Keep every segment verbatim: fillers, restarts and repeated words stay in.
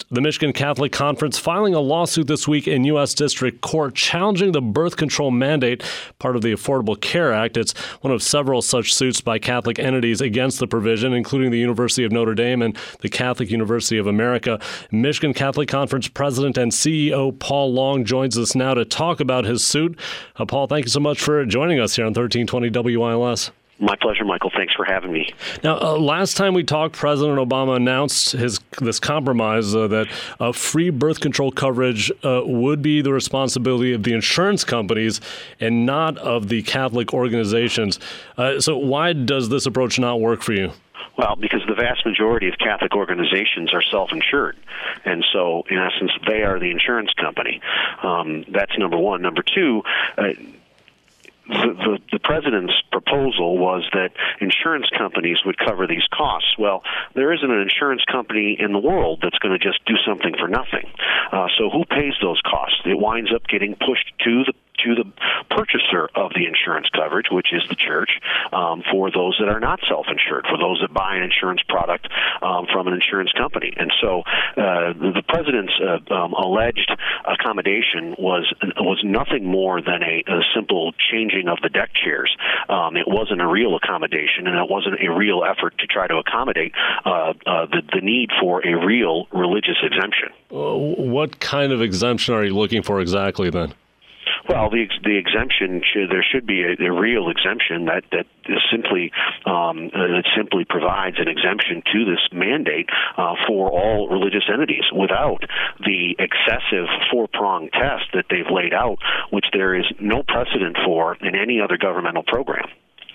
The Michigan Catholic Conference filing a lawsuit this week in U S District Court challenging the birth control mandate, part of the Affordable Care Act. It's one of several such suits by Catholic entities against the provision, including the University of Notre Dame and the Catholic University of America. Michigan Catholic Conference President and C E O Paul Long joins us now to talk about his suit. Uh, Paul, thank you so much for joining us here on thirteen twenty W I L S. My pleasure, Michael. Thanks for having me. Now, uh, last time we talked, President Obama announced his this compromise uh, that uh, free birth control coverage uh, would be the responsibility of the insurance companies and not of the Catholic organizations. Uh, so why does this approach not work for you? Well, because the vast majority of Catholic organizations are self-insured. And so, in essence, they are the insurance company. Um, that's number one. Number two, uh, The, the, the president's proposal was that insurance companies would cover these costs. Well, there isn't an insurance company in the world that's going to just do something for nothing. Uh, so who pays those costs? It winds up getting pushed to the to the purchaser of the insurance coverage, which is the church, um, for those that are not self-insured, for those that buy an insurance product um, from an insurance company. And so uh, the, the president's uh, um, alleged accommodation was was nothing more than a, a simple changing of the deck chairs. Um, it wasn't a real accommodation, and it wasn't a real effort to try to accommodate uh, uh, the, the need for a real religious exemption. Uh, what kind of exemption are you looking for exactly then? Well, the the exemption should, there should be a, a real exemption that that is simply um, that simply provides an exemption to this mandate uh, for all religious entities without the excessive four-pronged test that they've laid out, which there is no precedent for in any other governmental program.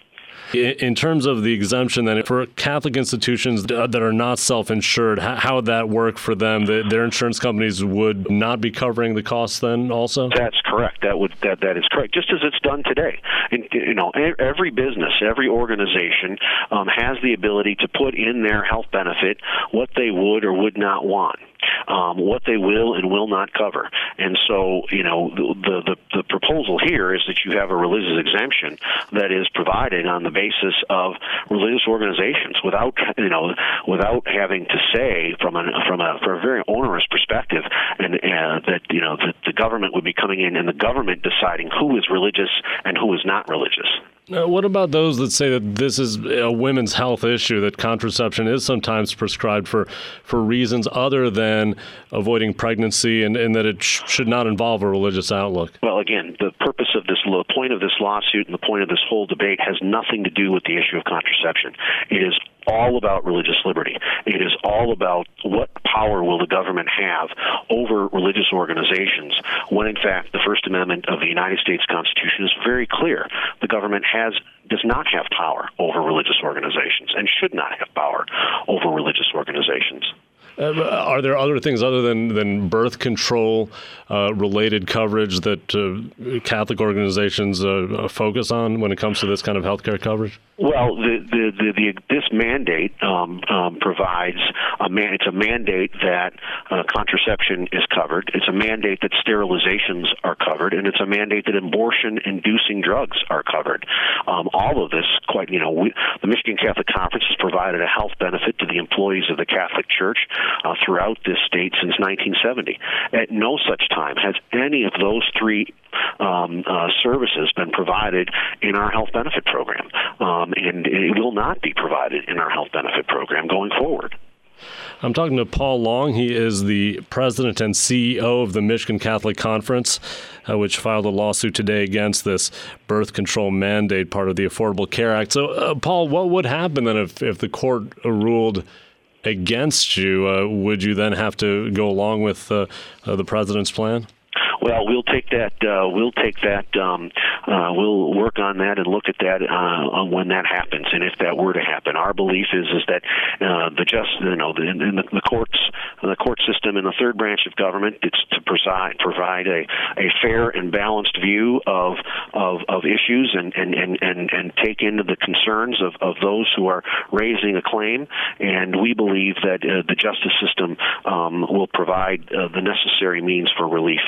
In terms of the exemption, then, for Catholic institutions that are not self-insured, how would that work for them? Their insurance companies would not be covering the costs then also? That's correct. That would that that is correct. Just as it's done today. And, you know, every business, every organization um, has the ability to put in their health benefit what they would or would not want. Um, what they will and will not cover. And so, you know, the, the the proposal here is that you have a religious exemption that is provided on the basis of religious organizations without, you know, without having to say from a from a from a very onerous perspective, and uh, that you know that the government would be coming in and the government deciding who is religious and who is not religious. Now, what about those that say that this is a women's health issue, that contraception is sometimes prescribed for, for reasons other than avoiding pregnancy, and, and that it sh- should not involve a religious outlook? Well, again, the purpose of this, the point of this lawsuit and the point of this whole debate has nothing to do with the issue of contraception. It is all about religious liberty. It is all about what power will the government have over religious organizations when, in fact, the First Amendment of the United States Constitution is very clear. The government has does not have power over religious organizations and should not have power over religious organizations. Uh, are there other things other than, than birth control uh, related coverage that uh, Catholic organizations uh, focus on when it comes to this kind of healthcare coverage? Well, the, the, the, the, this mandate um, um, provides a man, it's a mandate that uh, contraception is covered. It's a mandate that sterilizations are covered, and it's a mandate that abortion-inducing drugs are covered. Um, all of this, quite you know, we, the Michigan Catholic Conference has provided a health benefit to the employees of the Catholic Church uh, throughout this state since nineteen seventy. At no such time has any of those three um, uh, services been provided in our health benefit program. Um, and it will not be provided in our health benefit program going forward. I'm talking to Paul Long. He is the president and C E O of the Michigan Catholic Conference, uh, which filed a lawsuit today against this birth control mandate, part of the Affordable Care Act. So, uh, Paul, what would happen then if, if the court ruled against you? Uh, would you then have to go along with uh, uh, the president's plan? Well, we'll take that. Uh, we'll take that. Um, uh, we'll work on that and look at that uh, when that happens, and if that were to happen. Our belief is is that uh, the just you know the, in the, the courts, the court system, and the third branch of government, it's to provide provide a, a fair and balanced view of of, of issues and, and, and, and, and take into the concerns of, of those who are raising a claim. And we believe that uh, the justice system um, will provide uh, the necessary means for relief.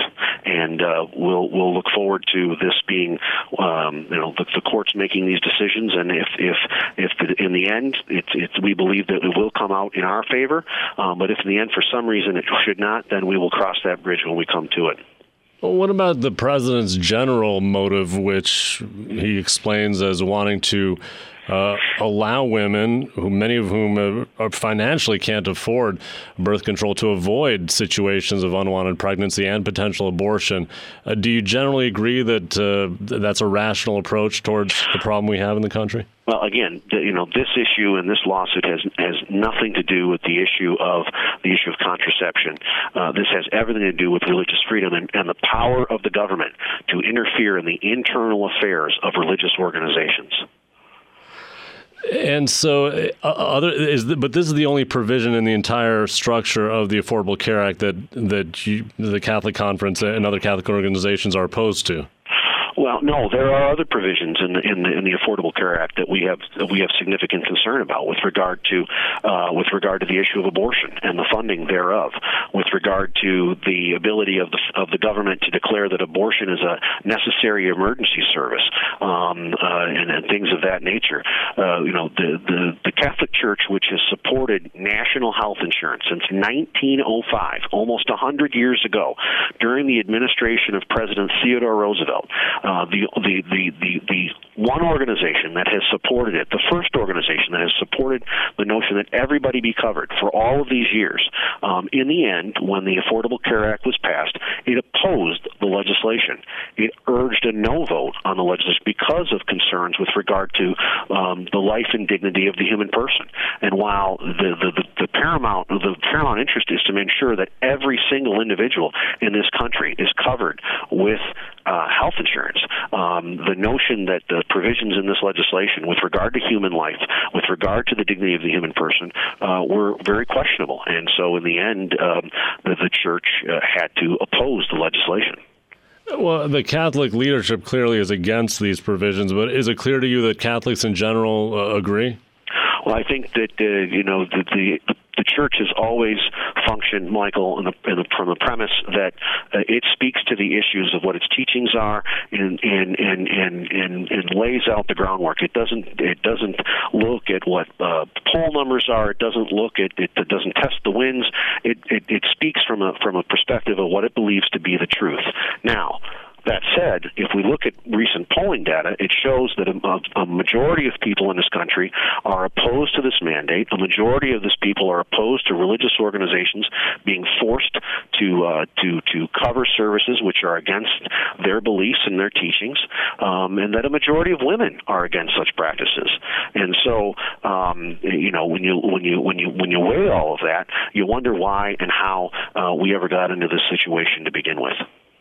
and uh, we'll we'll look forward to this being, um, you know, the, the courts making these decisions, and if if if the, in the end it's it's we believe that it will come out in our favor, um, but if in the end for some reason it should not, then we will cross that bridge when we come to it. Well, what about the president's general motive, which he explains as wanting to uh, allow women, who many of whom uh, financially can't afford birth control, to avoid situations of unwanted pregnancy and potential abortion? Uh, do you generally agree that uh, that's a rational approach towards the problem we have in the country? Well, again, the, you know, this issue and this lawsuit has has nothing to do with the issue of the issue of contraception. Uh, this has everything to do with religious freedom and, and the power of the government to interfere in the internal affairs of religious organizations. And so, uh, other is, the, but this is the only provision in the entire structure of the Affordable Care Act that that you, the Catholic Conference and other Catholic organizations are opposed to. Well, no, there are other provisions in the, in the in the Affordable Care Act that we have that we have significant concern about with regard to uh, with regard to the issue of abortion and the funding thereof, with regard to the ability of the of the government to declare that abortion is a necessary emergency service, um, uh, and, and things of that nature. Uh, you know, the, the the Catholic Church, which has supported national health insurance since nineteen oh five, almost a hundred years ago, during the administration of President Theodore Roosevelt. Uh, the, the, the, the, the one organization that has supported it, the first organization that has supported the notion that everybody be covered for all of these years, um, in the end, when the Affordable Care Act was passed, it opposed the legislation. It urged a no vote on the legislation because of concerns with regard to um, the life and dignity of the human person. And while the, the, the, the paramount the paramount interest is to ensure that every single individual in this country is covered with uh, health insurance, Um, the notion that the provisions in this legislation with regard to human life, with regard to the dignity of the human person, uh, were very questionable. And so in the end, um, the, the church uh, had to oppose the legislation. Well, the Catholic leadership clearly is against these provisions, but is it clear to you that Catholics in general uh, agree? Well, I think that, uh, you know, the, the the church has always functioned, Michael, in the, in the, from the premise that uh, it speaks to the issues of what its teachings are and and, and, and, and and lays out the groundwork. It doesn't it doesn't look at what uh, poll numbers are. It doesn't look at it, it doesn't test the winds. It, it it speaks from a from a perspective of what it believes to be the truth. Now, that said, if we look at recent polling data, it shows that a, a majority of people in this country are opposed to this mandate. A majority of this people are opposed to religious organizations being forced to uh, to to cover services which are against their beliefs and their teachings, um, and that a majority of women are against such practices. And so, um, you know, when you when you when you when you weigh all of that, you wonder why and how uh, we ever got into this situation to begin with.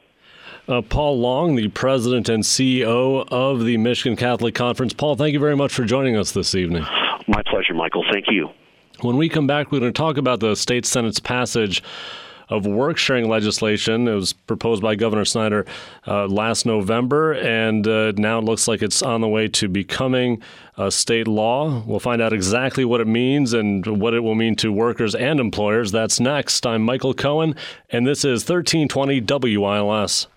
Uh, Paul Long, the president and C E O of the Michigan Catholic Conference. Paul, thank you very much for joining us this evening. My pleasure, Michael. Thank you. When we come back, we're going to talk about the state Senate's passage of work-sharing legislation. It was proposed by Governor Snyder uh, last November, and uh, now it looks like it's on the way to becoming a state law. We'll find out exactly what it means and what it will mean to workers and employers. That's next. I'm Michael Cohen, and this is thirteen twenty W I L S.